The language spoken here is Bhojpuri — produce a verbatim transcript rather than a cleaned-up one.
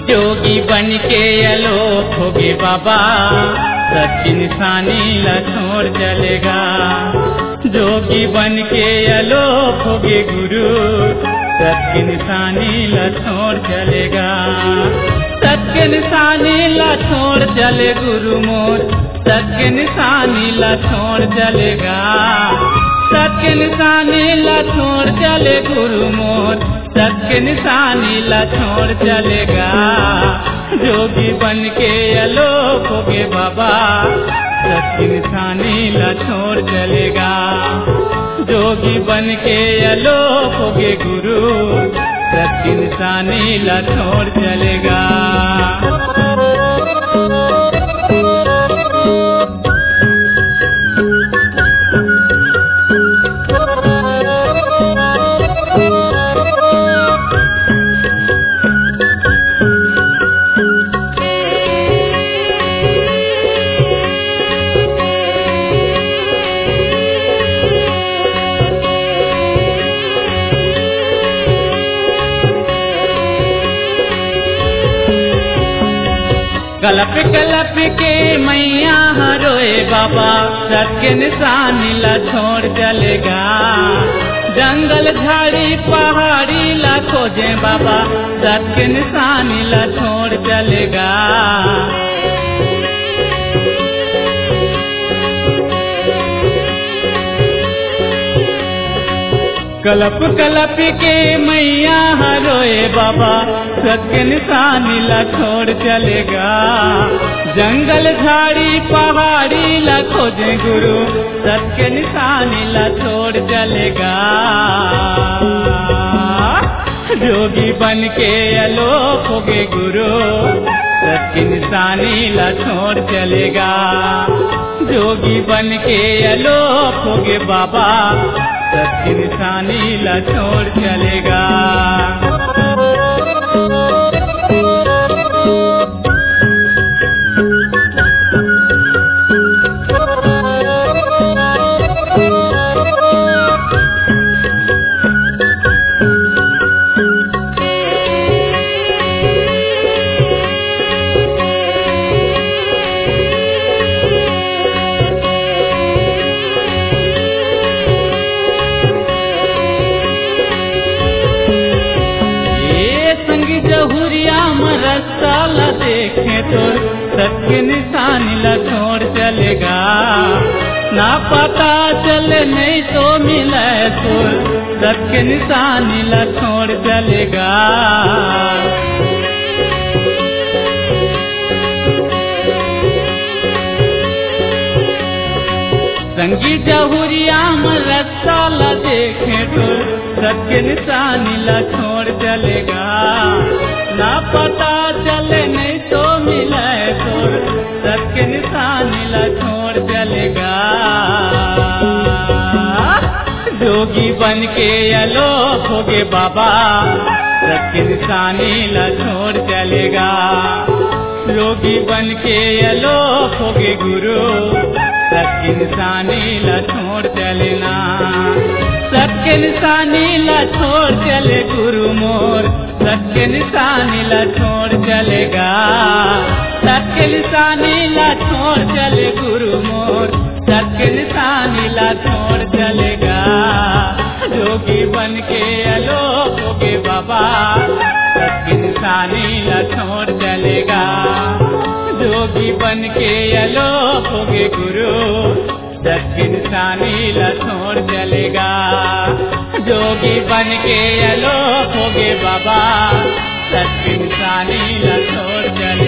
जोगी बन के अलोप होगे बाबा, सच्ची निशानी ला छोड़ चलेगा। जोगी बन के अलोप होगे गुरु, सच्ची निशानी ला छोड़ चलेगा। सच्ची निशानी ला छोड़ चले गुरु मोर, सच्ची निशानी ला छोड़ चलेगा। सच्ची निशानी ला छोड़ चले गुरु मोर, सच्ची निशानी ला छोड़ चलेगा। जोगी बन के अलोप होगे बाबा, सच्ची निशानी ला छोड़ चलेगा। जोगी बन के अलोप होगे गुरु, सच्ची निशानी ला छोड़ चलेगा। कलप कलप के मैया हरोए बाबा, सच्चे निशानी ला छोड़ चलेगा। जंगल झाड़ी पहाड़ी ला खोजे बाबा, सच्चे निशानी ला छोड़ चलेगा। कलप कलप के मैया हरोए बाबा, सच्चे निशानी ला छोड़ चलेगा। जंगल झाड़ी पहाड़ी ला खोजे गुरु, सच्चे निशानी ला छोड़ चलेगा। जोगी बन के अलोप होगे गुरु, सच्ची निशानी ला छोड़ चलेगा। जोगी बन के अलोप होगे बाबा, सच्ची निशानी ला छोड़ चलेगा। देखे तो सच्ची निशानी ला छोड़ चलेगा। ना पता चले नहीं तो मिले तो, सच्ची निशानी ला छोड़ चलेगा। संगी जहुरिया में रास्ता ला देखे तो, सच्ची निशानी ला छोड़ चलेगा। ना पता चले नहीं तो मिले तो, सच्ची निशानी ला छोड़ चलेगा। जोगी बन के अलोप होगे बाबा, सच्ची निशानी ला छोड़ चलेगा। जोगी बन के अलोप होगे गुरु, सच्ची निशानी ला छोड़ चलेना। सच्ची निशानी ला छोड़ चले गुरु मोर, सच्ची निशानी ला छोड़ चलेगा। सच्ची निशानी ला छोड़ चले गुरु मोर, सच्ची निशानी ला छोड़ चलेगा। जोगी बन के अलोप होगे बाबा, सच्ची निशानी ला छोड़ चलेगा। जोगी बन के अलोप होगे गुरु, सच्ची निशानी ला छोड़ चलेगा। जोगी बन के अलोप होगे बाबा, सच्ची निशानी ला छोड़ चलेगा।